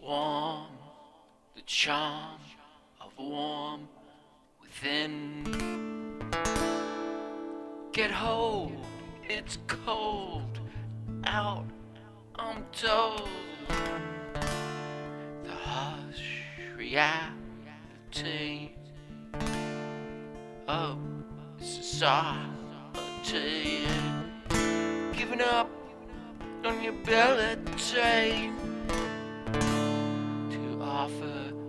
warm, the charm of warm within. Get hold, it's cold out, I'm told. The harsh reality of society, giving up on your ability to offer